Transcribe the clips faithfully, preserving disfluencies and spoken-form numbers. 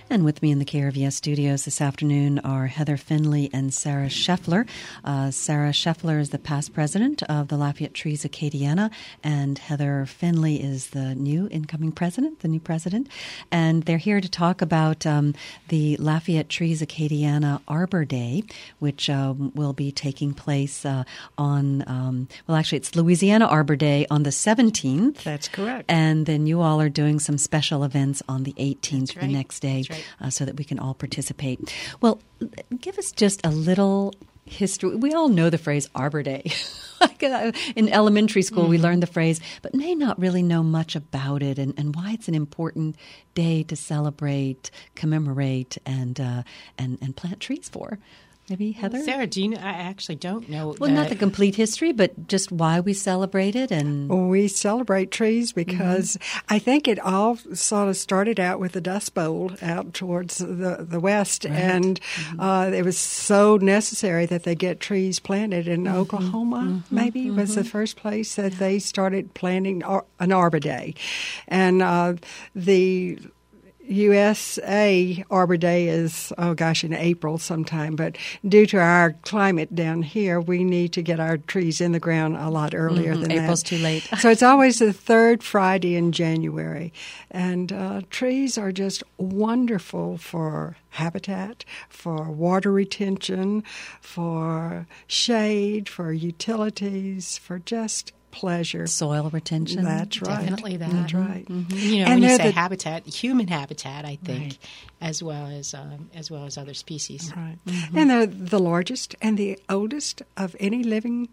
And with me in the K R V S studios this afternoon are Heather Finley and Sarah Scheffler. Uh, Sarah Scheffler is the past president of the Lafayette Trees Acadiana, and Heather Finley is the new incoming president, the new president. And they're here to talk about um, the Lafayette Trees Acadiana Arbor Day, which uh, will be taking place uh, on, um, well, actually, it's Louisiana Arbor Day on the seventeenth. That's correct. And then you all are doing some special events on the eighteenth, right. the next day. That's right. Uh, so that we can all participate. Well, give us just a little history. We all know the phrase Arbor Day. In elementary school, mm-hmm. we learned the phrase, but may not really know much about it and, and why it's an important day to celebrate, commemorate, and uh, and, and plant trees for. Maybe, Heather? Sarah, do you know? I actually don't know. Well, uh, not the complete history, but just why we celebrate it. And well, we celebrate trees because mm-hmm. I think it all sort of started out with the Dust Bowl out towards the, the west. Right. And mm-hmm. uh, it was so necessary that they get trees planted. In mm-hmm. Oklahoma, mm-hmm. maybe, mm-hmm. was the first place that yeah. they started planting ar- an Arbor Day. And uh, the U S A Arbor Day is, oh gosh, in April sometime. But due to our climate down here, we need to get our trees in the ground a lot earlier mm-hmm. than April's that. too late. So it's always the third Friday in January. And uh, trees are just wonderful for habitat, for water retention, for shade, for utilities, for just pleasure. Soil retention. That's right. Definitely that. That's right. Mm-hmm. You know, and when you say the, habitat, human habitat, I think, right. as well as um, as well as other species. Right. Mm-hmm. And they're the largest and the oldest of any living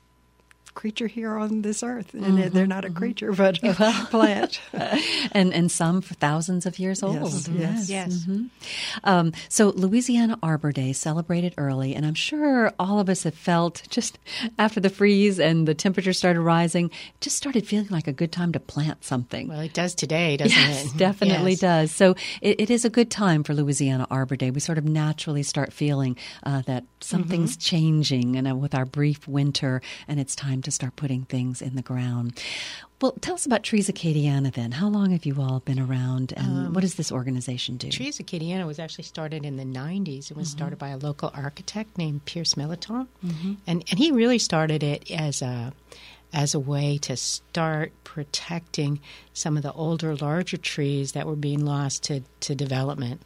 creature here on this earth. And mm-hmm. they're not a creature, but a plant. and and some for thousands of years old. Yes, mm-hmm. yes. yes. Mm-hmm. Um, so Louisiana Arbor Day celebrated early, and I'm sure all of us have felt just after the freeze and the temperature started rising, just started feeling like a good time to plant something. Well, it does today, doesn't yes, it? Definitely yes. does. So it, it is a good time for Louisiana Arbor Day. We sort of naturally start feeling uh, that something's mm-hmm. changing and uh, with our brief winter, and it's time to start putting things in the ground. Well, tell us about Trees Acadiana then. How long have you all been around, and um, what does this organization do? Trees Acadiana was actually started in the nineties. It was mm-hmm. started by a local architect named Pierce Militon, mm-hmm. and and he really started it as a as a way to start protecting some of the older, larger trees that were being lost to, to development.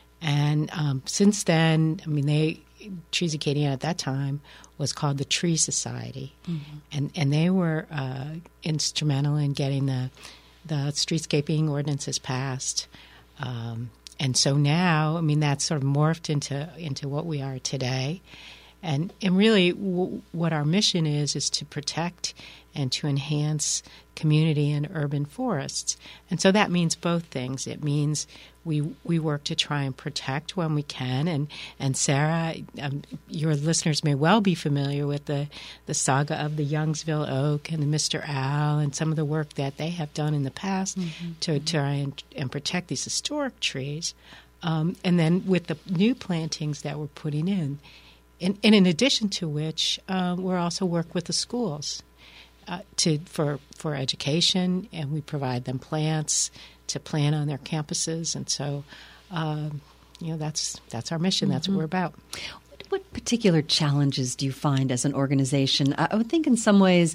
And um, since then, I mean, they Trees Acadiana at that time was called the Tree Society, mm-hmm. and and they were uh, instrumental in getting the the streetscaping ordinances passed, um, and so now, I mean, that's sort of morphed into into what we are today, and and really, w- what our mission is is to protect and to enhance community and urban forests, and so that means both things. It means we we work to try and protect when we can, and and Sarah, um, your listeners may well be familiar with the the saga of the Youngsville oak and the Mister Owl, and some of the work that they have done in the past mm-hmm. to try and, and protect these historic trees, um, and then with the new plantings that we're putting in, and, and in addition to which, uh, we're also work with the schools. Uh, to for for education, and we provide them plants to plant on their campuses, and so um, you know that's that's our mission. Mm-hmm. That's what we're about. What, what particular challenges do you find as an organization? I, I would think in some ways,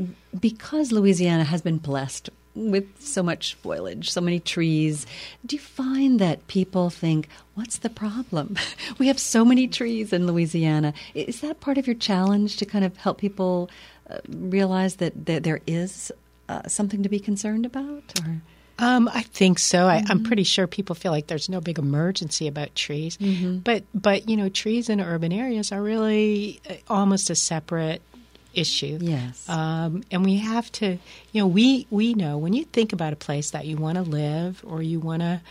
because Louisiana has been blessed with so much foliage, so many trees, do you find that people think, what's the problem? We have so many trees in Louisiana. Is that part of your challenge to kind of help people uh, realize that, that there is uh, something to be concerned about? Or? Um, I think so. I, mm-hmm. I'm pretty sure people feel like there's no big emergency about trees. Mm-hmm. But, but, you know, trees in urban areas are really almost a separate issue. Yes. Um, and we have to, you know, we, we know when you think about a place that you want to live or you want to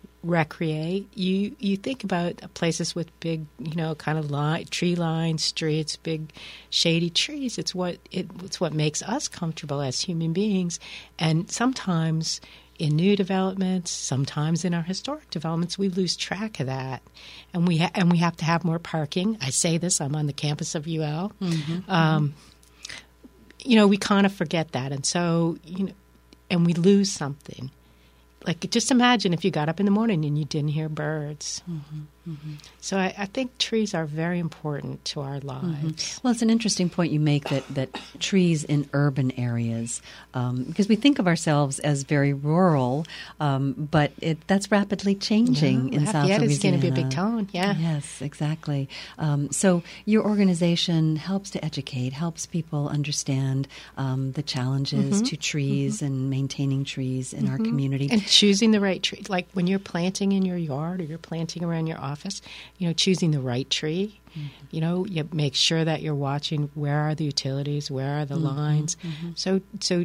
recreate, you, you think about places with big, you know, kind of line, tree lined streets, big shady trees. It's what it, it's what makes us comfortable as human beings. And sometimes in new developments, sometimes in our historic developments, we lose track of that, and we ha- and we have to have more parking. I say this: I'm on the campus of U L. Mm-hmm. Um, you know, we kind of forget that, and so you know, and we lose something. like just imagine if you got up in the morning and you didn't hear birds. Mm-hmm. Mm-hmm. So I, I think trees are very important to our lives. Mm-hmm. Well, it's an interesting point you make that, that trees in urban areas, um, because we think of ourselves as very rural, um, but it, that's rapidly changing yeah, in South Louisiana. It's going to be a big town, yeah. Yes, exactly. Um, so your organization helps to educate, helps people understand um, the challenges mm-hmm. to trees mm-hmm. and maintaining trees in mm-hmm. our community. And choosing the right tree. Like when you're planting in your yard or you're planting around your office, you know, choosing the right tree. Mm-hmm. You know, you make sure that you're watching where are the utilities, where are the mm-hmm. lines. Mm-hmm. So, so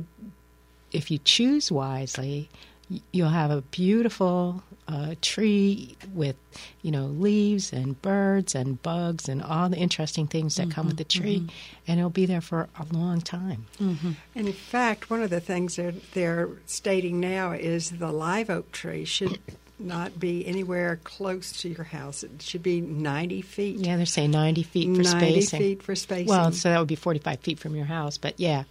if you choose wisely, you'll have a beautiful uh, tree with, you know, leaves and birds and bugs and all the interesting things that mm-hmm. come with the tree, mm-hmm. and it'll be there for a long time. Mm-hmm. And in fact, one of the things they're, they're stating now is the live oak tree should not be anywhere close to your house. It should be ninety feet. Yeah, they're saying ninety feet for ninety spacing. ninety feet for spacing. Well, so that would be forty-five feet from your house, but yeah.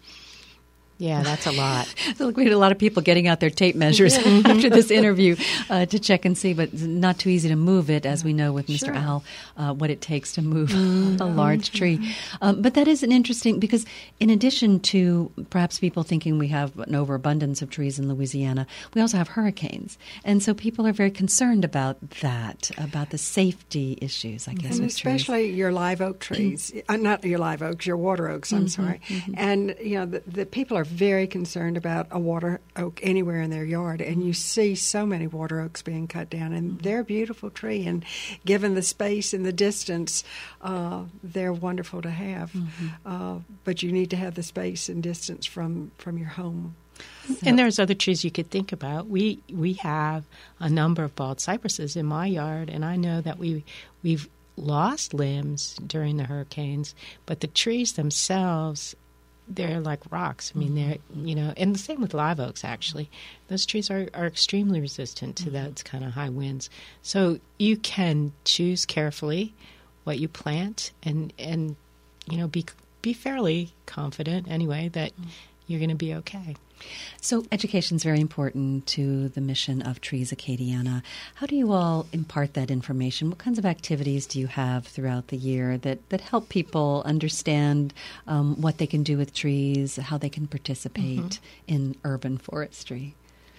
Yeah, that's a lot. So look, we had a lot of people getting out their tape measures after this interview uh, to check and see, but it's not too easy to move it, as we know with Mister Sure. Al, uh, what it takes to move mm-hmm. a large tree. Um, but that is an interesting, because in addition to perhaps people thinking we have an overabundance of trees in Louisiana, we also have hurricanes. And so people are very concerned about that, about the safety issues, I guess, and with especially trees. your live oak trees. uh, not your live oaks, your water oaks, I'm Mm-hmm, sorry. mm-hmm. And, you know, the, the people are very concerned about a water oak anywhere in their yard, and you see so many water oaks being cut down, and they're a beautiful tree, and given the space and the distance, uh, they're wonderful to have. Mm-hmm. Uh, but you need to have the space and distance from, from your home. So. And there's other trees you could think about. We we have a number of bald cypresses in my yard, and I know that we we've lost limbs during the hurricanes, but the trees themselves, they're like rocks. I mean, they're, you know, and the same with live oaks, actually. Those trees are, are extremely resistant to mm-hmm. those kind of high winds. So you can choose carefully what you plant and, and you know, be be fairly confident, anyway, that mm-hmm. you're going to be okay. So education is very important to the mission of Trees Acadiana. How do you all impart that information? What kinds of activities do you have throughout the year that, that help people understand um, what they can do with trees, how they can participate mm-hmm. in urban forestry?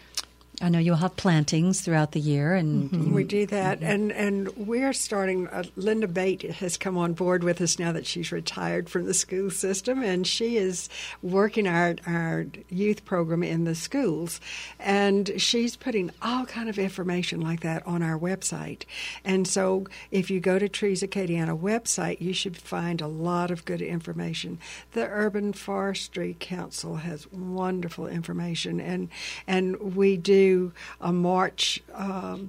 I know you'll have plantings throughout the year, and mm-hmm. we do that, mm-hmm. and and we're starting. Uh, Linda Bate has come on board with us now that she's retired from the school system, and she is working our our youth program in the schools, and she's putting all kind of information like that on our website. And so, if you go to Trees Acadiana website, you should find a lot of good information. The Urban Forestry Council has wonderful information, and and we do. A March um,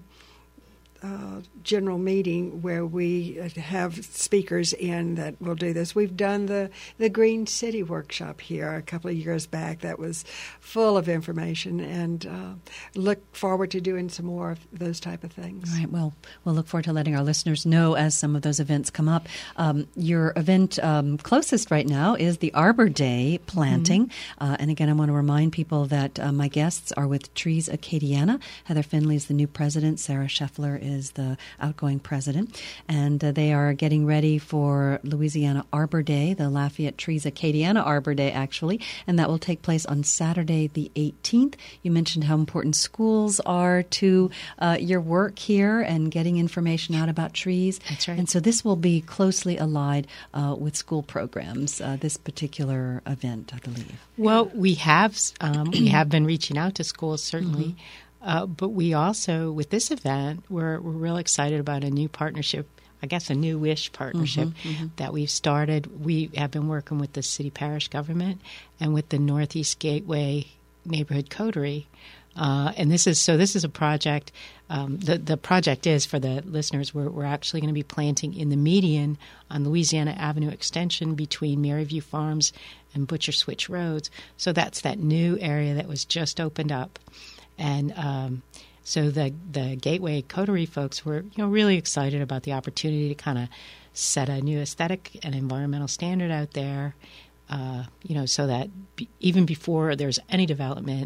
uh, general meeting where we have speakers in that will do this. We've done the, the Green City workshop here a couple of years back that was full of information, and uh, look forward to doing some more of those type of things. All right. Well, we'll look forward to letting our listeners know as some of those events come up. Um, your event um, closest right now is the Arbor Day planting. Mm-hmm. Uh, and again, I want to remind people that uh, my guests are with Trees Acadiana. Heather Finley is the new president. Sarah Scheffler is the outgoing president. And uh, they are getting ready for Louisiana Arbor Day, the Lafayette Trees Acadiana Arbor Day, actually. And that will take place on Saturday the eighteenth. You mentioned how important schools are to uh, your work here and getting information out about trees. That's right. And so this will be closely allied uh, with school programs, uh, this particular event, I believe. Well, we have um, we have been reaching out to schools, certainly. Mm-hmm. Uh, but we also, with this event, we're, we're real excited about a new partnership, I guess a new-ish partnership mm-hmm, mm-hmm. that we've started. We have been working with the city parish government and with the Northeast Gateway Neighborhood Coterie. Uh, and this is so. This is a project. Um, the the project is, for the listeners, we're we're actually going to be planting in the median on Louisiana Avenue Extension between Maryview Farms and Butcher Switch Roads. So that's that new area that was just opened up, and um, so the the Gateway Coterie folks were you know really excited about the opportunity to kind of set a new aesthetic and environmental standard out there. Uh, you know, so that be, even before there's any development,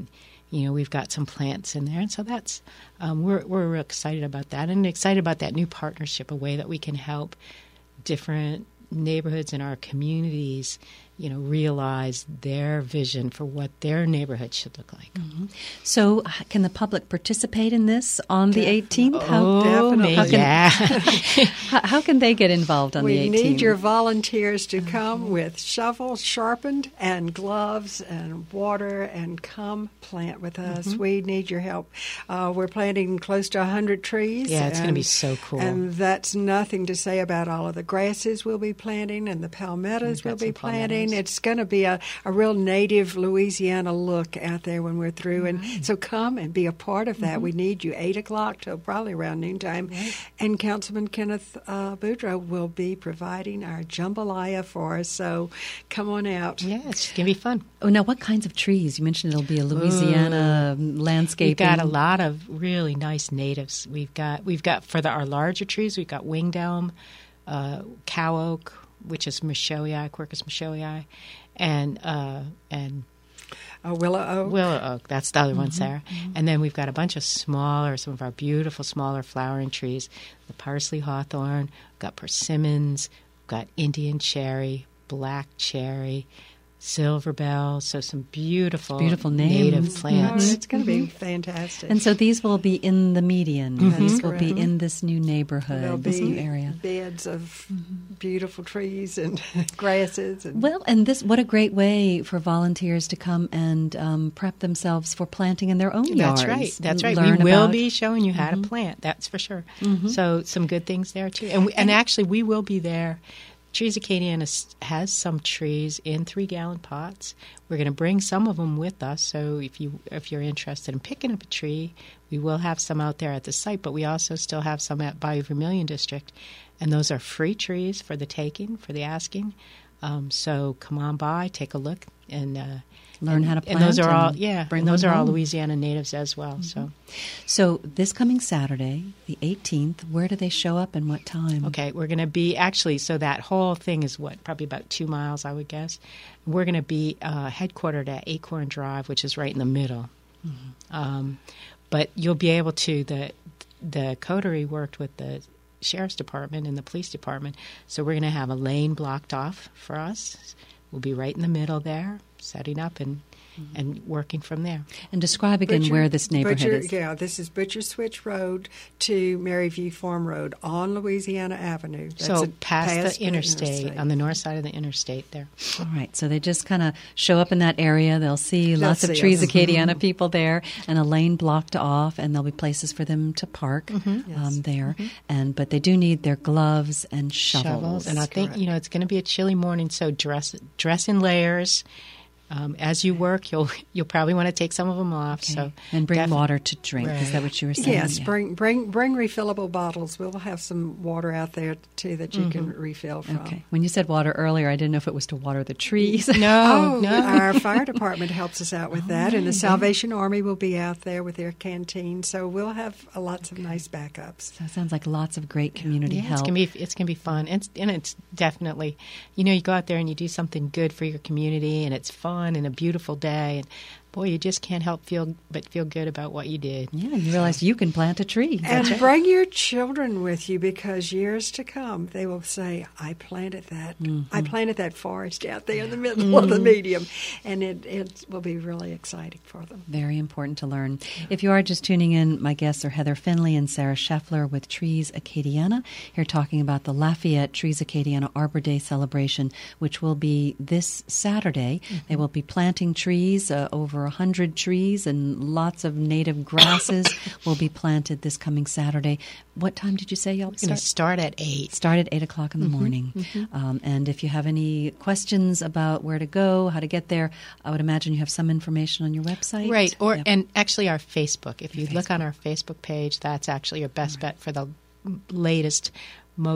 you know, we've got some plants in there. And so that's, um, we're, we're real excited about that and excited about that new partnership, a way that we can help different neighborhoods in our communities, you know, realize their vision for what their neighborhood should look like. Mm-hmm. So h- can the public participate in this on the Definitely. eighteenth? How, Oh, definitely. maybe, yeah. how, how can they get involved on we the eighteenth? need your volunteers to come with shovels sharpened and gloves and water and come plant with us. Mm-hmm. We need your help. Uh, we're planting close to one hundred trees. Yeah, it's going to be and- so cool. And that's nothing to say about all of the grasses we'll be planting and the palmettos We've we'll got be some planting. palmettos. It's going to be a, a real native Louisiana look out there when we're through. And so come and be a part of that. Mm-hmm. We need you eight o'clock till probably around noontime. And Councilman Kenneth uh, Boudreaux will be providing our jambalaya for us. So come on out. Yeah, it's going to be fun. Oh, now what kinds of trees? You mentioned it'll be a Louisiana landscape. We've got a lot of really nice natives. We've got we've got for the, our larger trees. We've got winged elm, uh, cow oak, which is Moshoei, Quercus Moshoei, and uh, and Uh, willow oak. willow oak. That's the other one, Mm-hmm, Sarah. And then we've got a bunch of smaller, some of our beautiful smaller flowering trees. The parsley hawthorn, we've got persimmons, we've got Indian cherry, black cherry, silver bell. So some beautiful, Beautiful native names. Oh, plants. it's going to be fantastic. And so these will be in the median. Mm-hmm. These will be correct. in this new neighborhood, There'll this new be area. beds of beautiful trees and grasses. And Well, and this, what a great way for volunteers to come and um, prep themselves for planting in their own yards. That's right. That's right. Learn We will about- be showing you how to plant. That's for sure. So some good things there too. And we, and actually, we will be there. Trees Acadiana s- has some trees in three-gallon pots. We're going to bring some of them with us. So if you if you're interested in picking up a tree, we will have some out there at the site. But we also still have some at Bayou Vermilion District, and those are free trees for the taking, for the asking. Um, so come on by, take a look, and uh, Learn and, how to And those plant are all and yeah, bring and those one are all home. Louisiana natives as well. So. So this coming Saturday, the eighteenth, where do they show up and what time? Okay, we're going to be actually, so that whole thing is what, probably about two miles, I would guess. We're going to be uh, headquartered at Acorn Drive, which is right in the middle. Mm-hmm. Um, but you'll be able to, the, the coterie worked with the sheriff's department and the police department, so we're going to have a lane blocked off for us. We'll be right in the middle there, setting up and and working from there. And describe again Butcher- where this neighborhood Butcher, is. Yeah, this is Butcher Switch Road to Maryview Farm Road on Louisiana Avenue. That's so a- past, the interstate, on the north side of the interstate there. All right, so they just kind of show up in that area. They'll see They'll lots of see Trees us. Acadiana people there, and a lane blocked off, and there'll be places for them to park um, Yes. there. And but they do need their gloves and shovels. And I think correct. you know it's going to be a chilly morning, so dress dress in layers. Um, as you work, you'll you'll probably want to take some of them off. Okay. So and bring defi- water to drink. Is Right. that what you were saying? Yes, Yeah. bring bring bring refillable bottles. We'll have some water out there too that you can refill from. Okay. When you said water earlier, I didn't know if it was to water the trees. No, Oh, no. our fire department helps us out with that, and the Salvation Army will be out there with their canteen. So we'll have uh, lots of nice backups. So it sounds like lots of great community Yeah, it's help. gonna be it's gonna be fun, and it's, and it's definitely, you know, you go out there and you do something good for your community, and it's fun and a beautiful day, and boy, you just can't help feel but feel good about what you did. Yeah, and you realize you can plant a tree. And bring your children with you, because years to come they will say, "I planted that. I planted that forest out there in the middle of the medium," and it it will be really exciting for them. Very important to learn. If you are just tuning in, my guests are Heather Finley and Sarah Scheffler with Trees Acadiana, here talking about the Lafayette Trees Acadiana Arbor Day celebration, which will be this Saturday. They will be planting trees, uh, over a hundred trees, and lots of native grasses will be planted this coming Saturday. What time did you say y'all It's going to start? start at eight. Start at eight o'clock in the morning. Um, and if you have any questions about where to go, how to get there, I would imagine you have some information on your website. Right, or Yeah. and actually our Facebook. If you look on our Facebook page, that's actually your best bet for the latest, most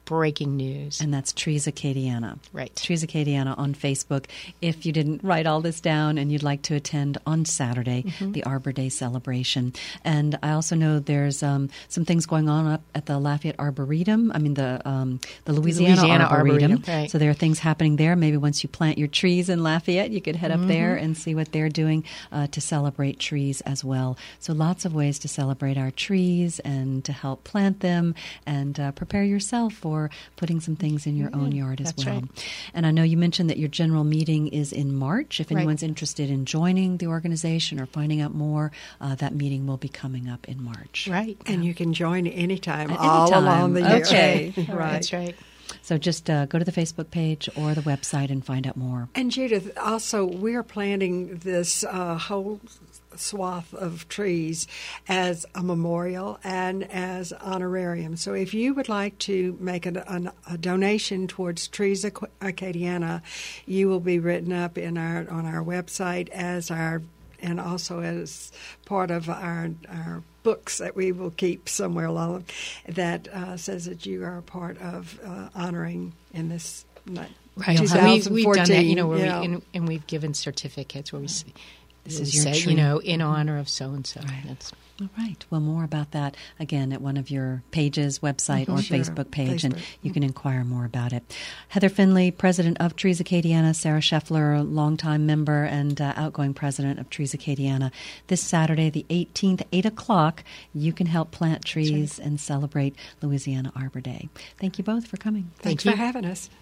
breaking news. And that's Trees Acadiana. Right. Trees Acadiana on Facebook. If you didn't write all this down and you'd like to attend on Saturday, mm-hmm. the Arbor Day celebration. And I also know there's um, some things going on up at the Lafayette Arboretum. I mean, the um, the Louisiana, Louisiana Arboretum. Arboretum. Right. So there are things happening there. Maybe once you plant your trees in Lafayette, you could head up mm-hmm. there and see what they're doing uh, to celebrate trees as well. So lots of ways to celebrate our trees and to help plant them and uh, prepare yourself for putting some things in your mm-hmm. own yard as That's well. Right. And I know you mentioned that your general meeting is in March. If anyone's right. interested in joining the organization or finding out more, uh, that meeting will be coming up in March. Right. And yeah. you can join anytime, At all any time. along the year. Okay. Right. That's right. So just uh, go to the Facebook page or the website and find out more. And Judith, also, we're planting this uh, whole swath of trees as a memorial and as honorarium. So if you would like to make a, a, a donation towards Trees Acadiana, you will be written up in our on our website as our and also as part of our our books that we will keep somewhere along that uh, says that you are a part of uh, honoring in this night. Right. We've, we've done that, you know, where yeah. we, and, and we've given certificates where we say, this we is your say tree. you know, in honor of so-and-so. Right. That's All right. Well, more about that, again, at one of your pages, website mm-hmm. or sure. Facebook page, Facebook. and you can inquire more about it. Heather Finley, president of Trees Acadiana, Sarah Scheffler, longtime member and uh, outgoing president of Trees Acadiana. This Saturday, the eighteenth, eight o'clock, you can help plant trees right. and celebrate Louisiana Arbor Day. Thank you both for coming. Thanks Thank for you. having us.